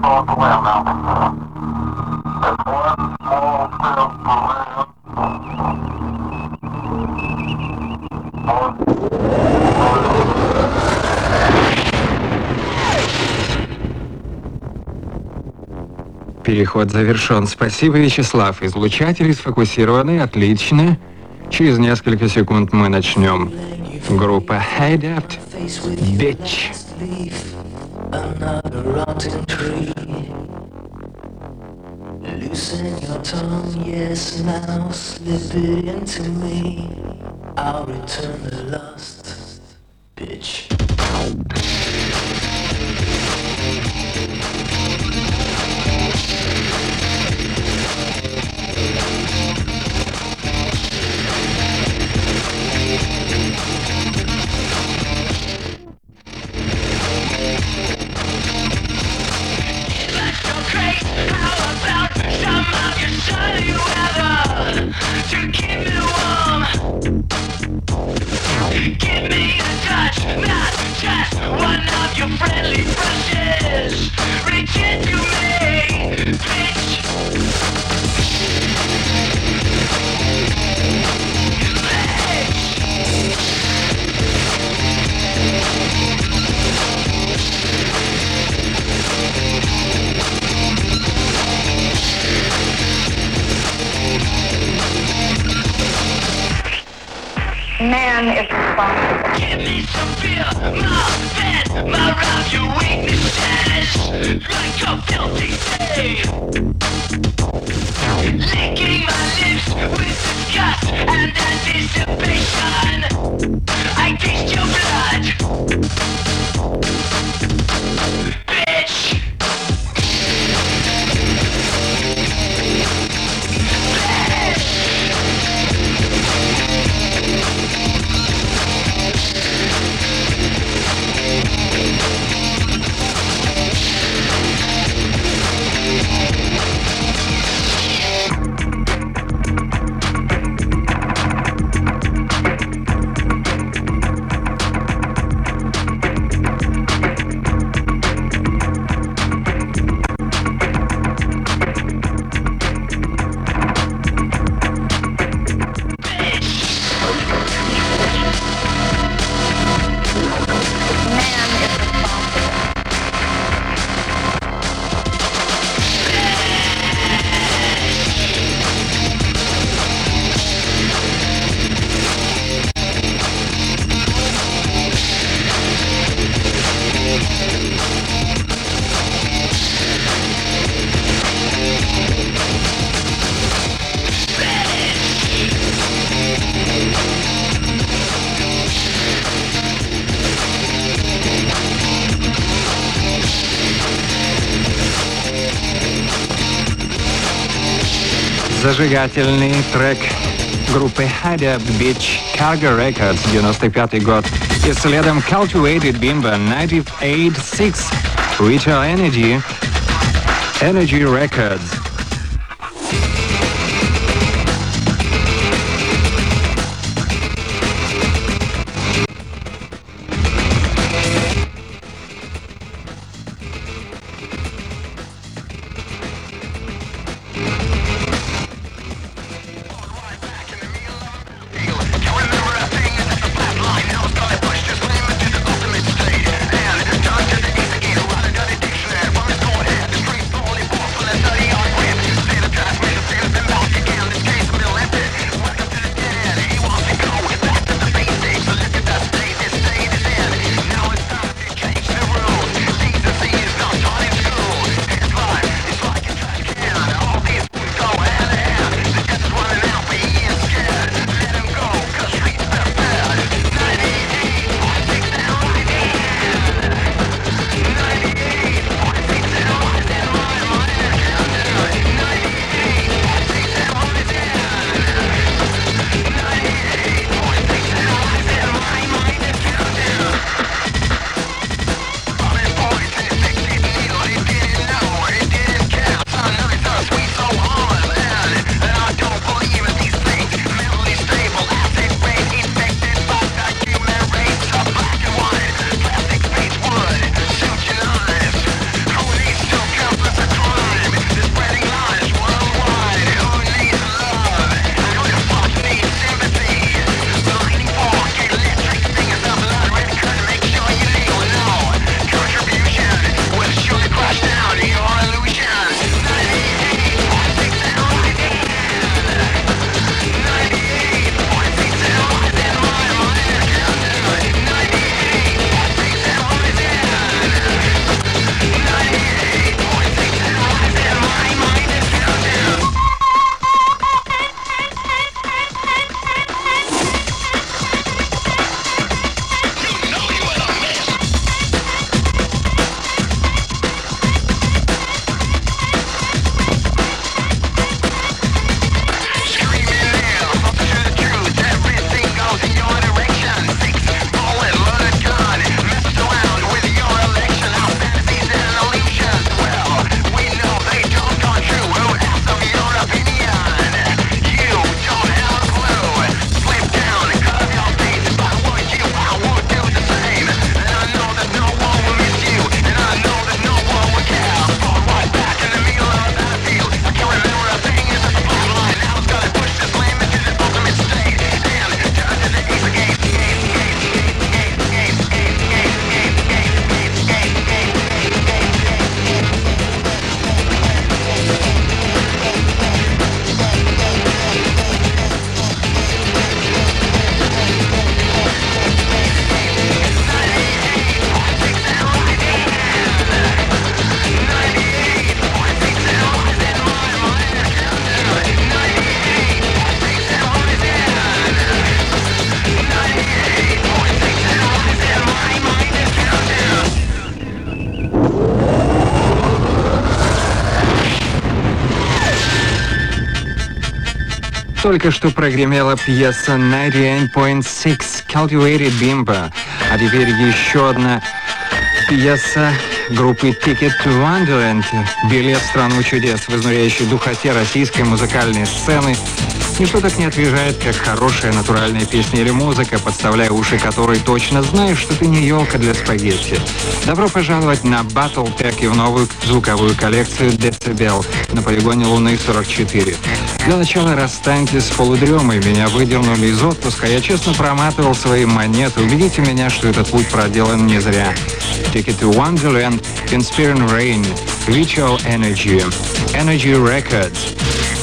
Переход завершен. Спасибо, Вячеслав. Излучатели сфокусированы. Отлично. Через несколько секунд мы начнем. Группа Adapt, Bitch. Loosen your tongue, yes, now slip it into me. I'll return the lust, bitch. Give me a touch, not just one of your friendly brushes. Reach into me, bitch. Man is responsible. Give me some beer, my bed, my rhyme, your weaknesses, like a filthy thing. Licking my lips with disgust and anticipation. I taste your blood, bitch. Зажигательный трек группы Adapt, Bitch, Cargo Records, 95-й год. И следом Cultivated Bimbo, 98-6, Ritual Energy, Energy Records. Study on Только что прогремела пьеса 98.6 Cultivated Bimbo, а теперь еще одна пьеса группы Ticket to Wonderland «Билет в страну чудес» в изнуряющей духоте российской музыкальной сцены. Ничто так не отвлекает, как хорошая натуральная песня или музыка, подставляя уши которой точно знаешь, что ты не елка для спагетти. Добро пожаловать на Battletech и в новую звуковую коллекцию Decibel на полигоне Луны 44. Для начала расстаньтесь с полудремой. Меня выдернули из отпуска. Я честно проматывал свои монеты. Убедите меня, что этот путь проделан не зря. Ticket to Wonderland, Inspiring Rain, Virtual Energy, Energy Records.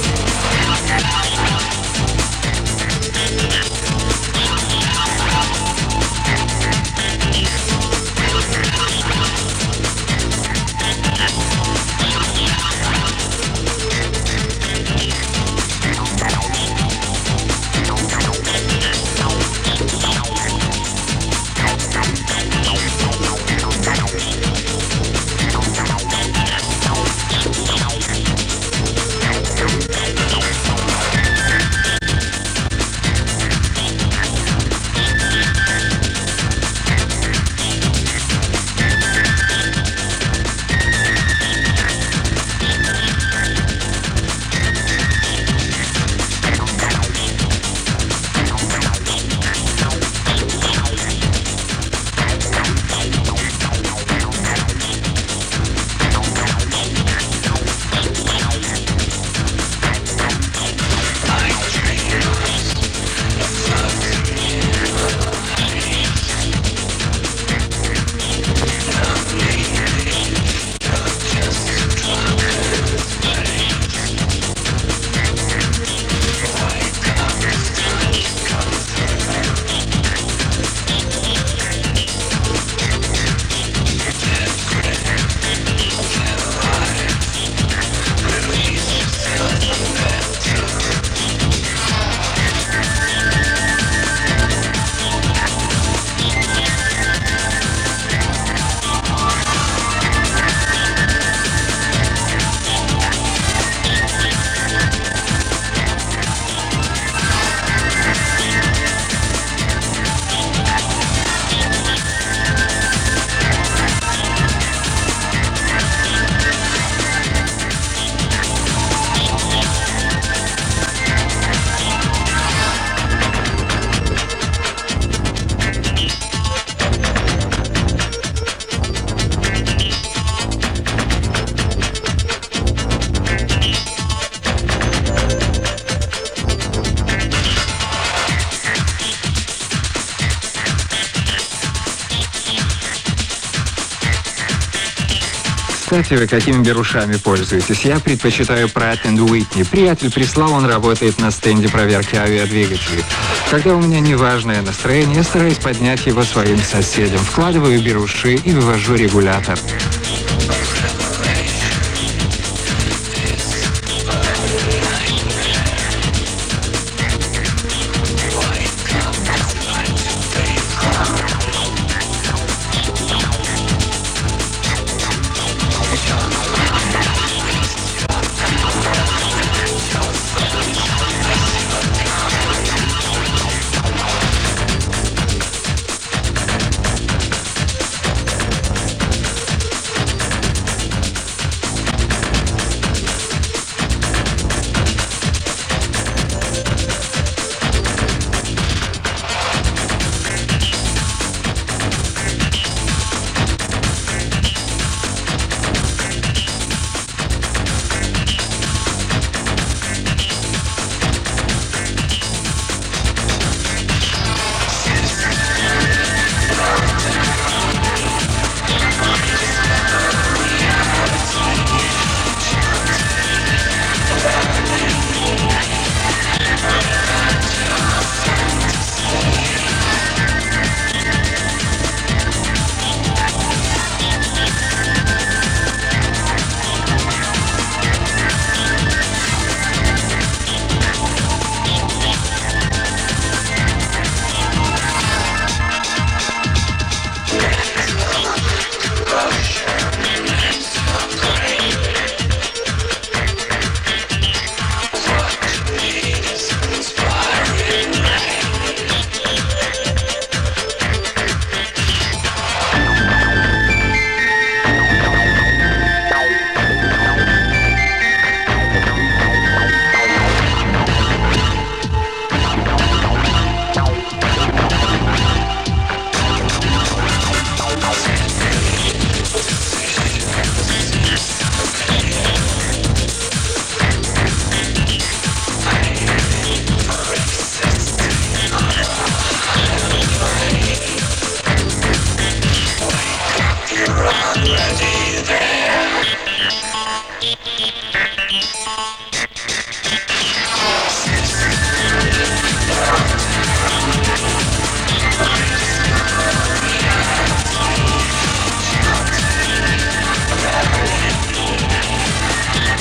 Кстати, вы какими берушами пользуетесь? Я предпочитаю Pratt & Whitney. Приятель прислал, он работает на стенде проверки авиадвигателей. Когда у меня неважное настроение, я стараюсь поднять его своим соседям. Вкладываю беруши и вывожу регулятор.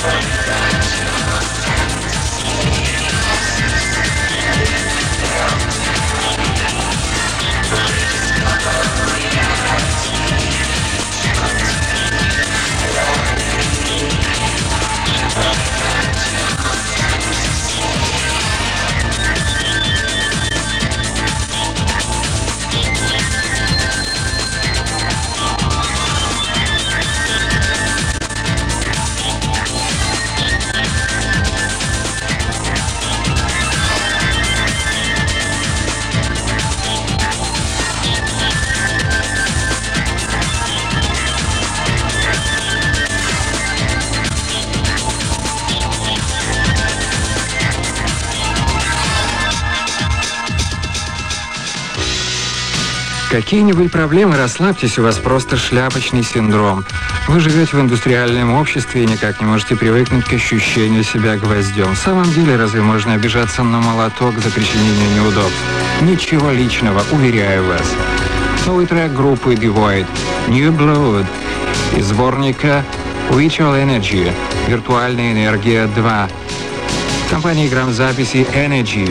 Какие-нибудь проблемы, расслабьтесь, у вас просто шляпочный синдром. Вы живете в индустриальном обществе и никак не можете привыкнуть к ощущению себя гвоздем. В самом деле, разве можно обижаться на молоток за причинение неудобств? Ничего личного, уверяю вас. Новый трек группы The Void, New Blood, из сборника Virtual Energy, Виртуальная энергия 2, компании грамзаписи Energy.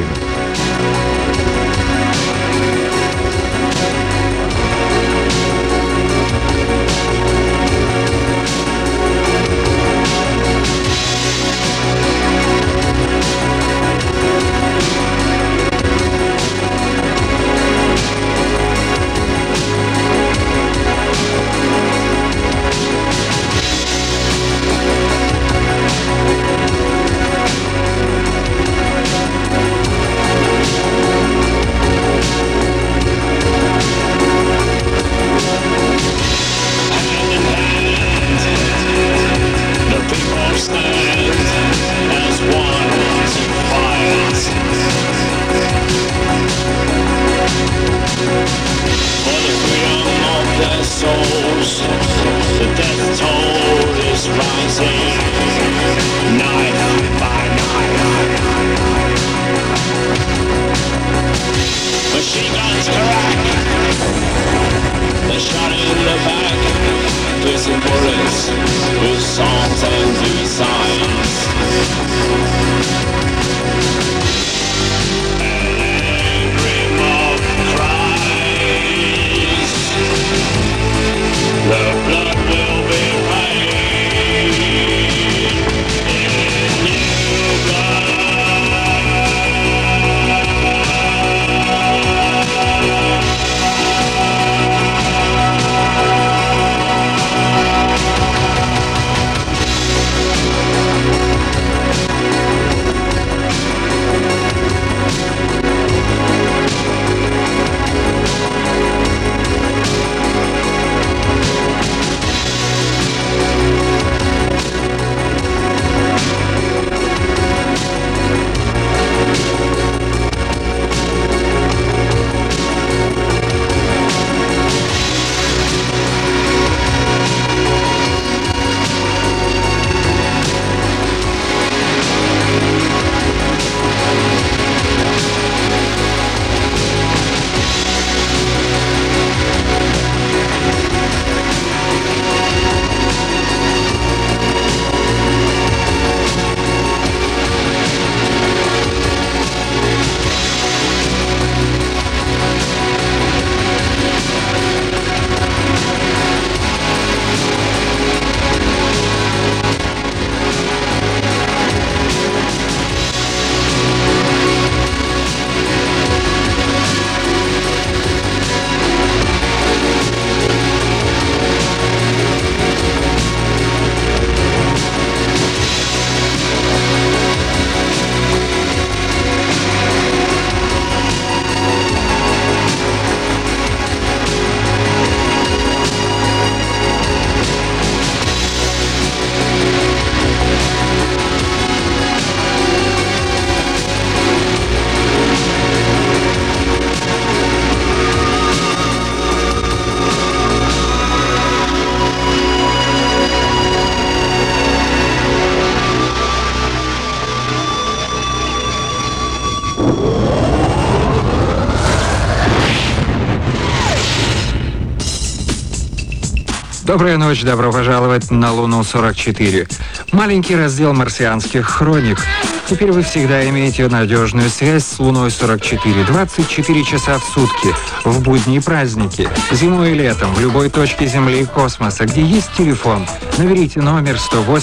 Добрая ночь, добро пожаловать на Луну-44. Маленький раздел марсианских хроник. Теперь вы всегда имеете надежную связь с Луной-44. 24 часа в сутки, в будни и праздники, зимой и летом, в любой точке Земли и космоса, где есть телефон. Наберите номер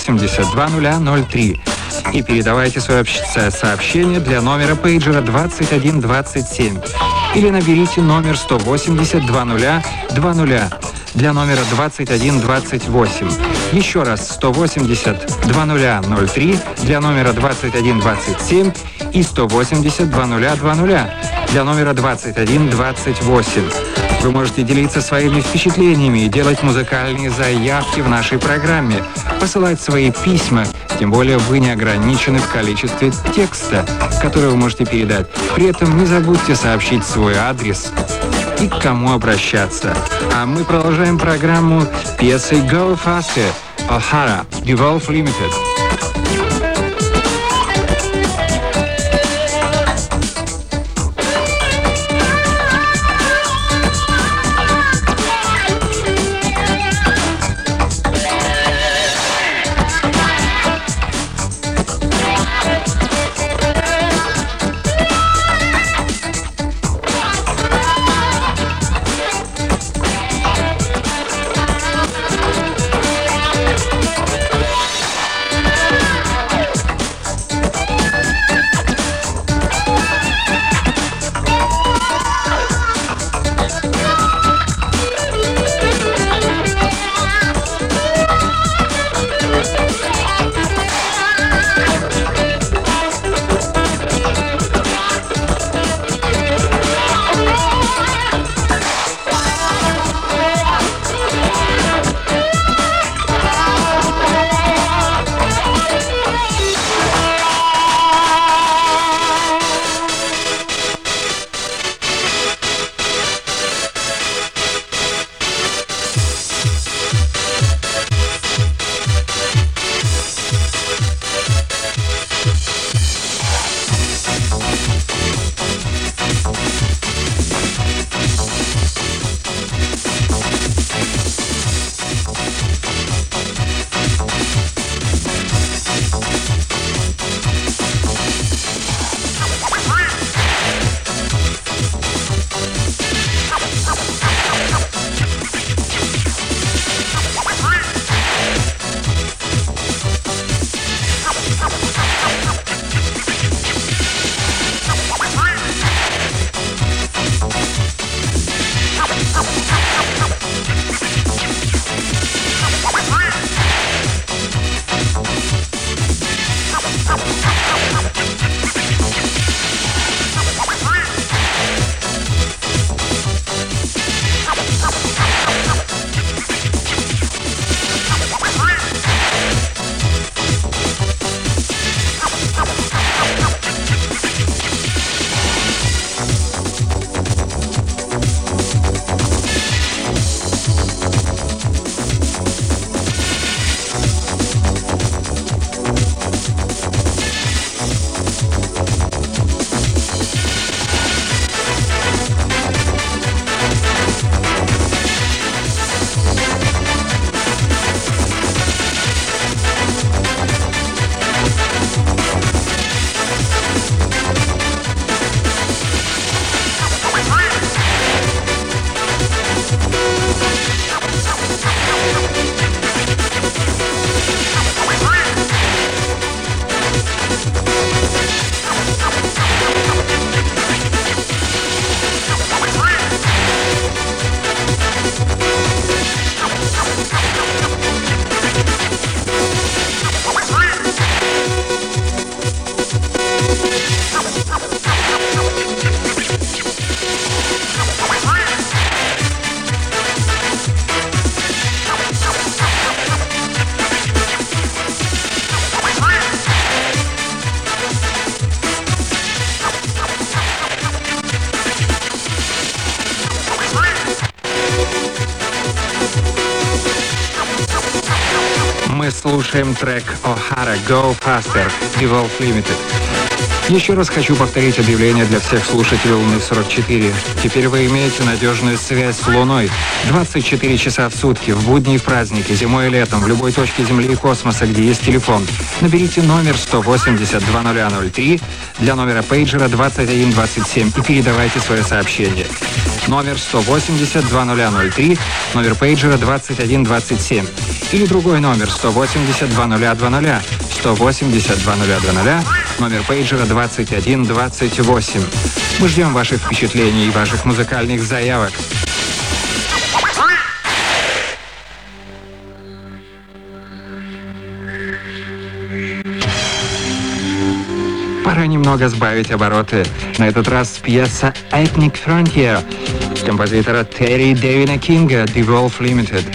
180-2003 и передавайте свое сообщение для номера пейджера 2127. Или наберите номер 180-2020 для номера 2128. Еще раз 180-2003 для номера 2127 и 180-2020 для номера 2128. Вы можете делиться своими впечатлениями и делать музыкальные заявки в нашей программе, посылать свои письма, тем более вы не ограничены в количестве текста, который вы можете передать. При этом не забудьте сообщить свой адрес и к кому обращаться. А мы продолжаем программу пьесой Go Faster O'Hara, Devolve Limited. Мы слушаем трек O'Hara Go Faster, Devolve Limited. Еще раз хочу повторить объявление для всех слушателей Луны 44. Теперь вы имеете надежную связь с Луной. 24 часа в сутки, в будни и в праздники, зимой и летом, в любой точке Земли и космоса, где есть телефон. Наберите номер 180-2003 для номера пейджера 2127 и передавайте свое сообщение. Номер 180-2003, номер пейджера 2127. Или другой номер 180-2020, 180-2020, номер пейджера 2128. Мы ждем ваших впечатлений и ваших музыкальных заявок. Пора немного сбавить обороты. На этот раз пьеса «Ethnic Frontier» композитора Терри Дэвина Кинга «The Wolf Limited».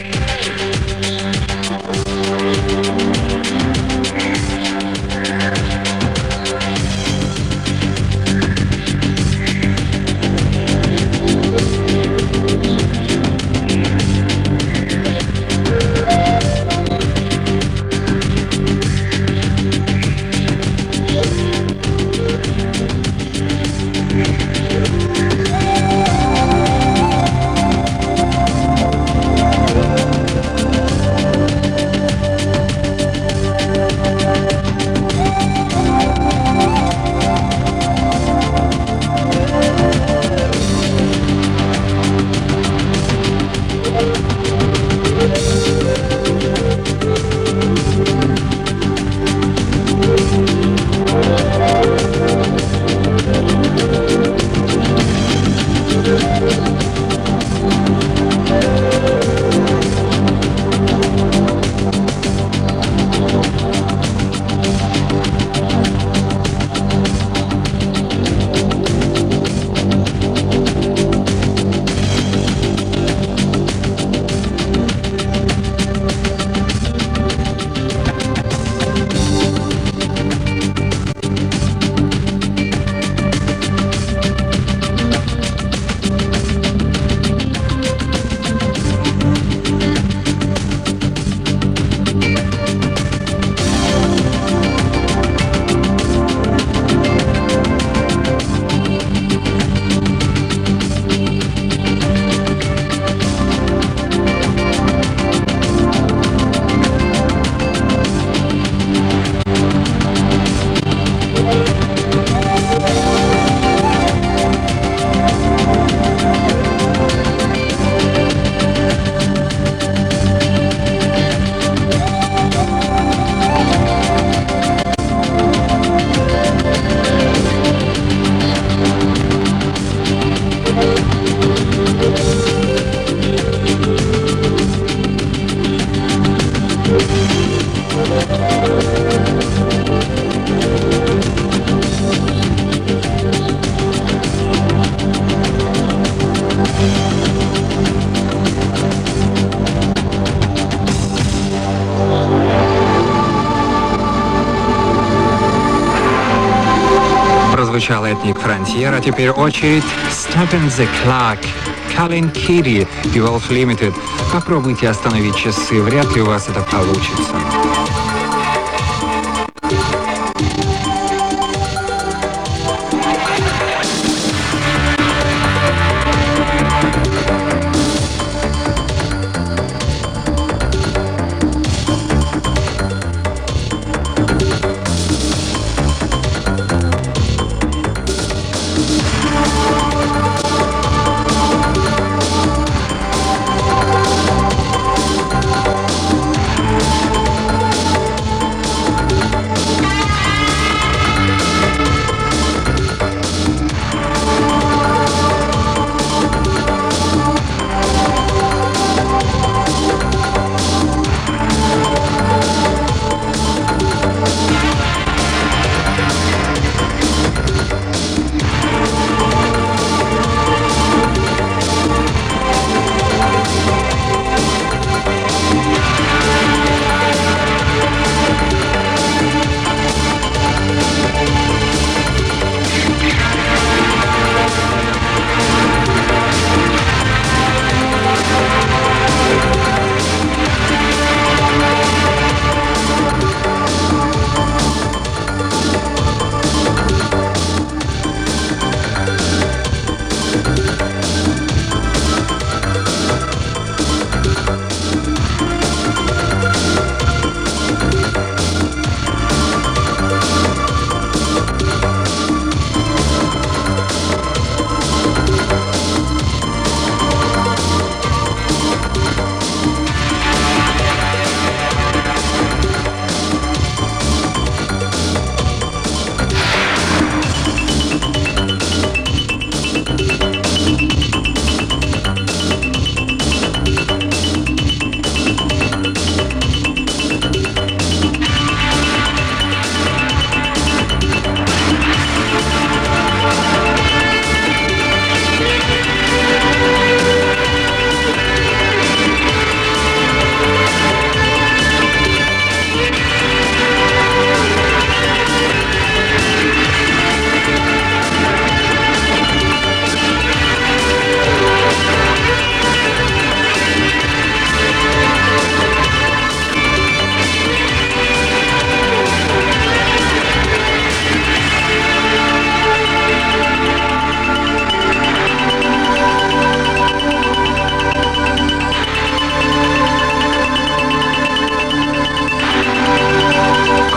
Прозвучал Ethnic Frontier, а теперь очередь Stopping the Clock, Colin Kitty и Wolf Limited. Попробуйте остановить часы, вряд ли у вас это получится.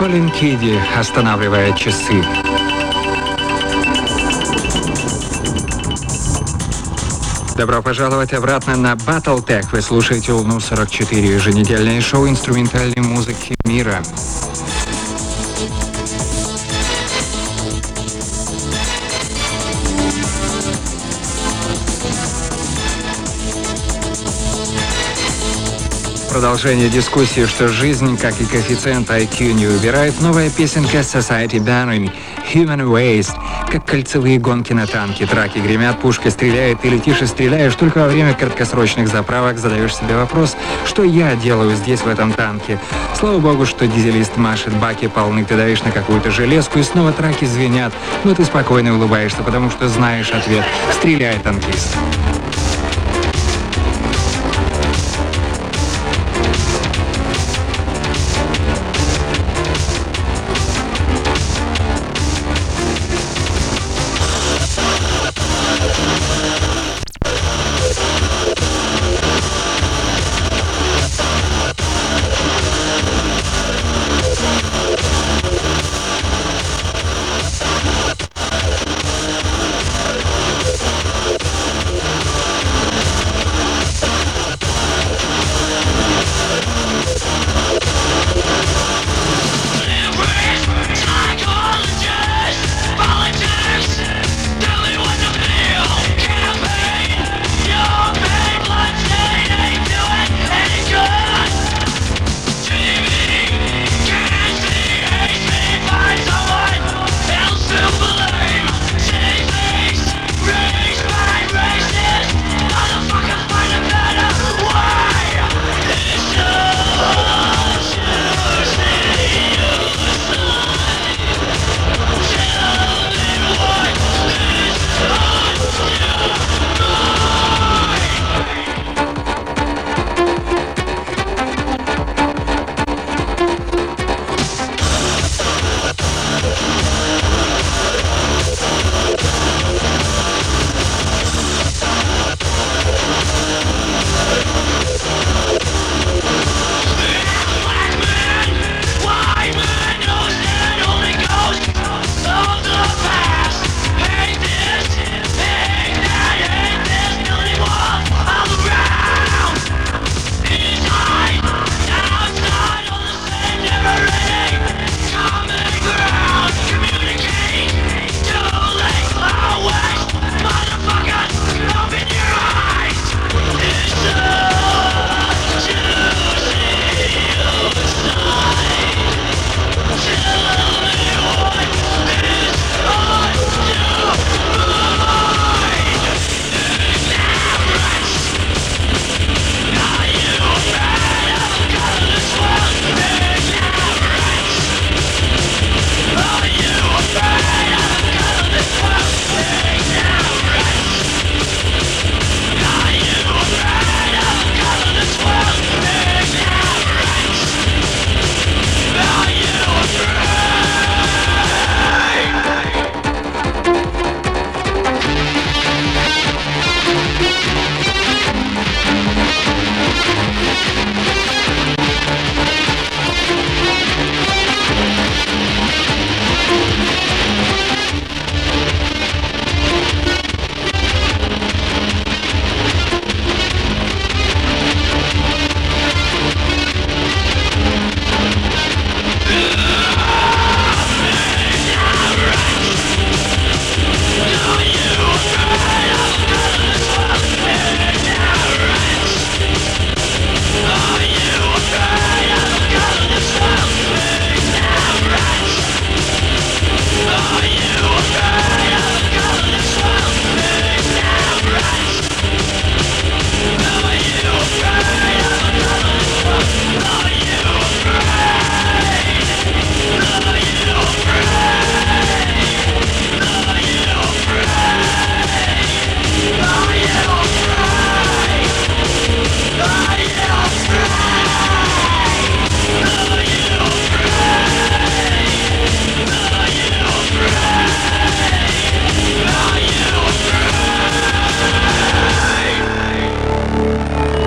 Колин Киди, останавливая часы. Добро пожаловать обратно на Battletech. Вы слушаете Волну 44, еженедельное шоу инструментальной музыки мира. Продолжение дискуссии, что жизнь, как и коэффициент IQ, не выбирает, новая песенка Society Banning «Human Waste», как кольцевые гонки на танке. Траки гремят, пушка стреляет, ты летишь и стреляешь. Только во время краткосрочных заправок задаешь себе вопрос, что я делаю здесь, в этом танке. Слава богу, что дизелист машет, баки полны, ты давишь на какую-то железку, и снова траки звенят. Но ты спокойно улыбаешься, потому что знаешь ответ. Стреляй, танкист.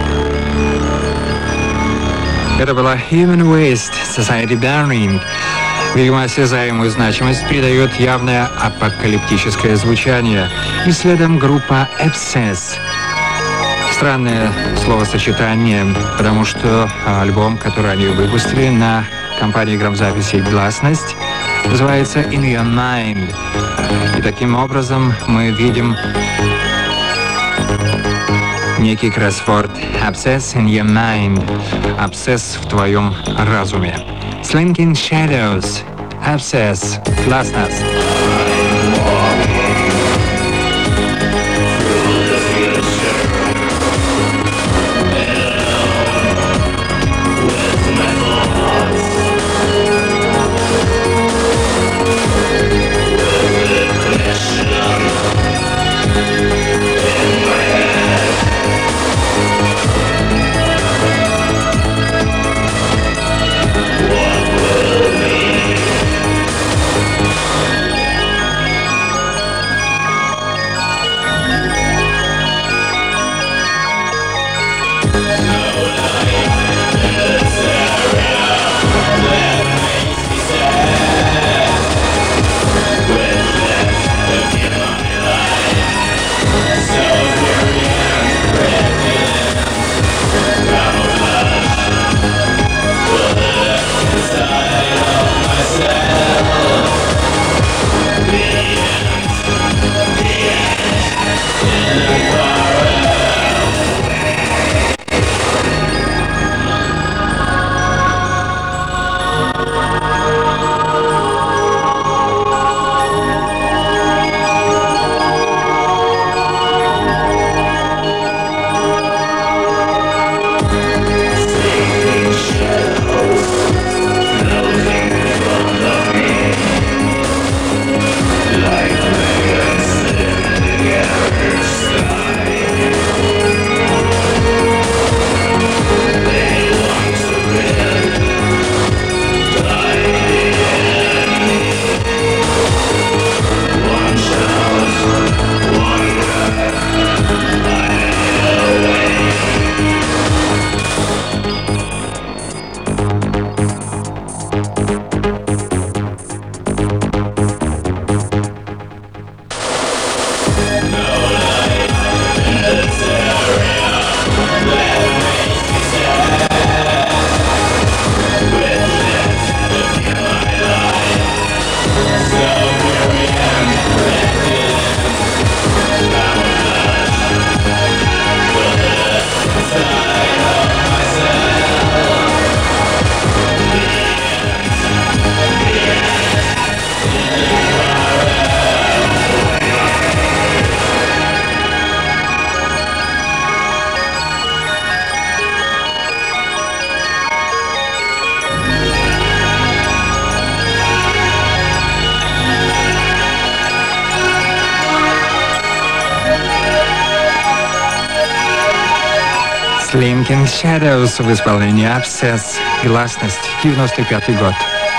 Это была Human Waste, Society Banning. Видимо, осязаемую значимость придает явное апокалиптическое звучание. И следом группа Abscess. Странное словосочетание, потому что альбом, который они выпустили на компании грамзаписей «Гласность», называется «In Your Mind». И таким образом мы видим некий кроссворд «Abscess in your mind» — «Абсцесс в твоем разуме». Slinking Shadows, Abscess, «Гласность». Slinking Shadows в исполнении Abscess, «Гласность», 95-й год.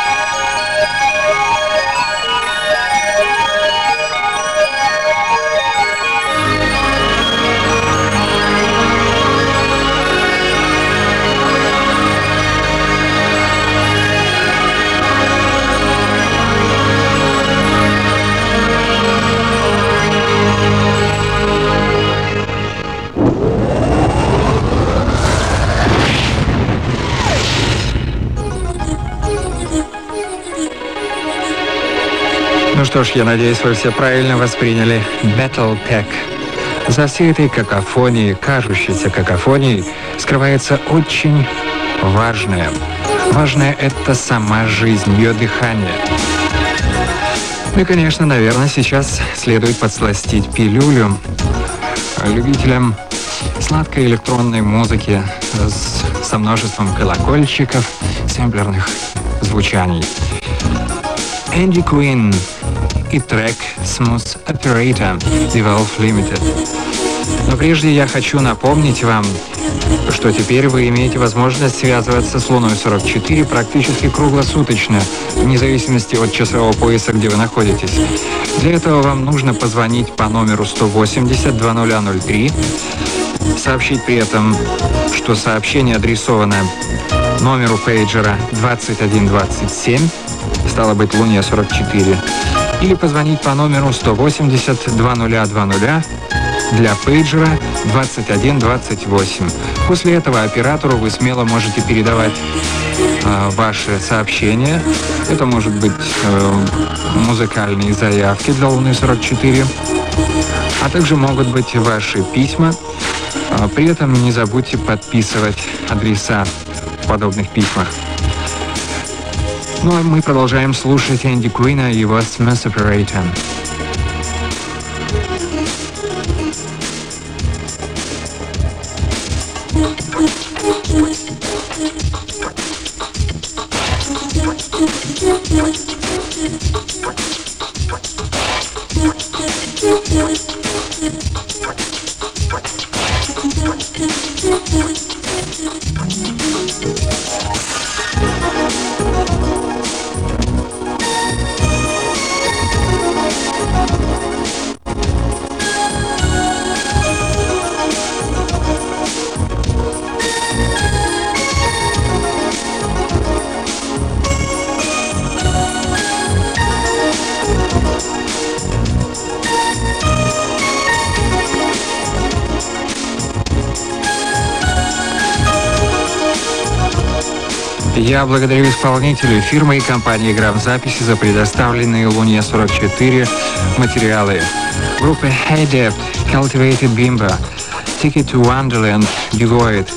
Ну что ж, я надеюсь, вы все правильно восприняли Battle Pack. За всей этой какофонией, кажущейся какофонией, скрывается очень важное. Важное — это сама жизнь, ее дыхание. Ну и, конечно, наверное, сейчас следует подсластить пилюлю любителям сладкой электронной музыки со множеством колокольчиков, сэмплерных звучаний. Andy Quinn и трек Smooth Operator, Devolve Limited. Но прежде я хочу напомнить вам, что теперь вы имеете возможность связываться с Луной 44 практически круглосуточно, вне зависимости от часового пояса, где вы находитесь. Для этого вам нужно позвонить по номеру 180-2003 Сообщить при этом, что сообщение адресовано номеру пейджера 2127, стало быть, Луне 44, или позвонить по номеру 180-2020 для пейджера 2128. После этого оператору вы смело можете передавать ваши сообщения. Это может быть музыкальные заявки для Луны 44, а также могут быть ваши письма. При этом не забудьте подписывать адреса в подобных письмах. Ну а мы продолжаем слушать Энди Куина и его Smooth Operator. Я благодарю исполнителю фирмы и компании «Грамзаписи» за предоставленные Луне 44 материалы. Группы Hey Deft, Cultivated Bimba, Ticket to Wonderland, Devoid.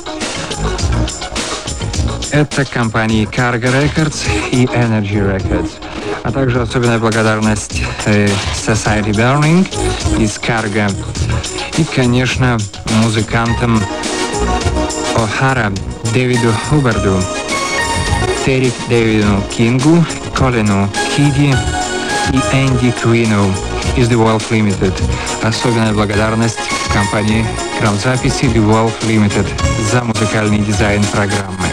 Это компании Cargo Records и Energy Records. А также особенная благодарность Society Burning из Cargo. И, конечно, музыкантам О'Хара, Дэвиду Хубарду, Терри Дэвиду Кингу, Колену Киди и Энди Куину из The Wolf Limited. Особенная благодарность компании «Грамзаписи» The Wolf Limited за музыкальный дизайн программы.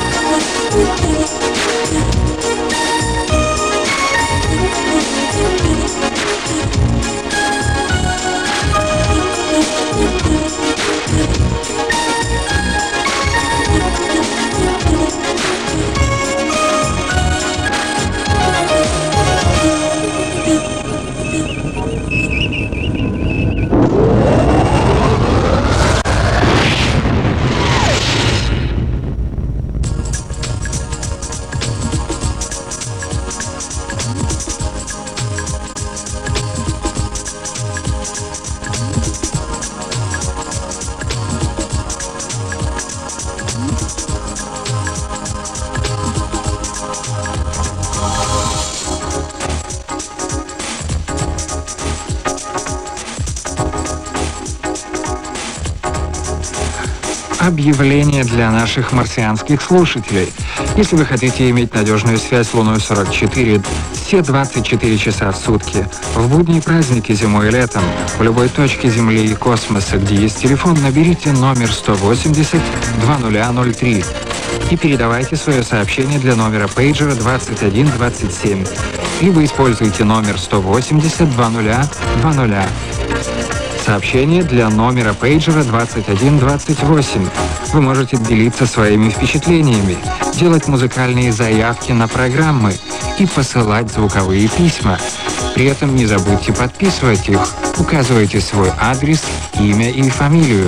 Объявление для наших марсианских слушателей. Если вы хотите иметь надежную связь с Луной 44 все 24 часа в сутки, в будние праздники зимой и летом, в любой точке Земли и космоса, где есть телефон, наберите номер 180-2003 и передавайте свое сообщение для номера пейджера 2127. Либо используйте номер 180-2020. Сообщение для номера пейджера 2128. Вы можете делиться своими впечатлениями, делать музыкальные заявки на программы и посылать звуковые письма. При этом не забудьте подписывать их. Указывайте свой адрес, имя и фамилию.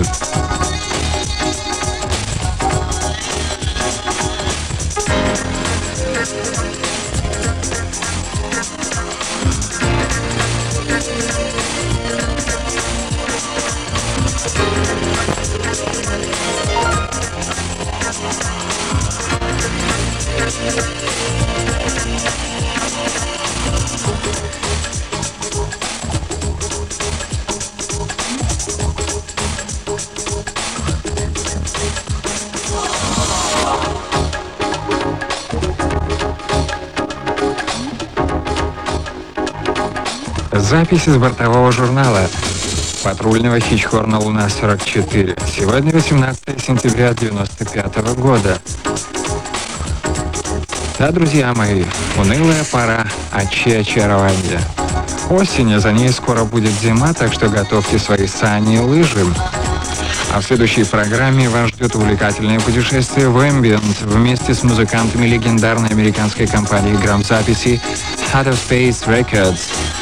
Запись из бортового журнала патрульного Хичхорна «Луна-44». Сегодня 18 сентября 1995 года. Да, друзья мои, унылая пора очарования. Осень, а за ней скоро будет зима, так что готовьте свои сани и лыжи. А в следующей программе вас ждет увлекательное путешествие в Ambient вместе с музыкантами легендарной американской компании грамзаписи Out of Space Records.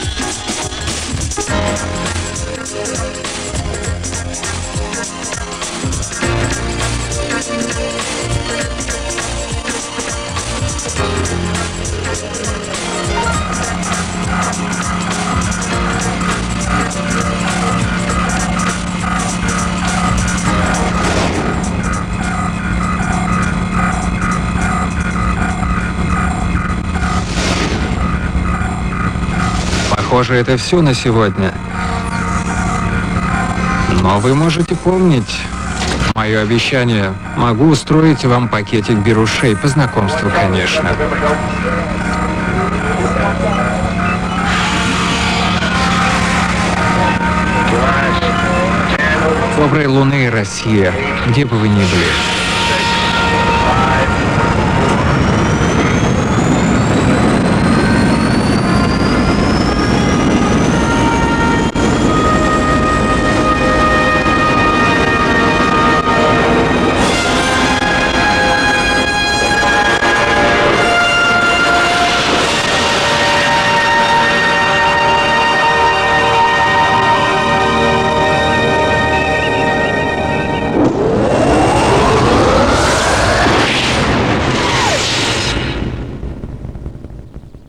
Похоже, это все на сегодня. Но вы можете помнить мое обещание. Могу устроить вам пакетик берушей по знакомству, конечно. Доброй луны, Россия, где бы вы ни были.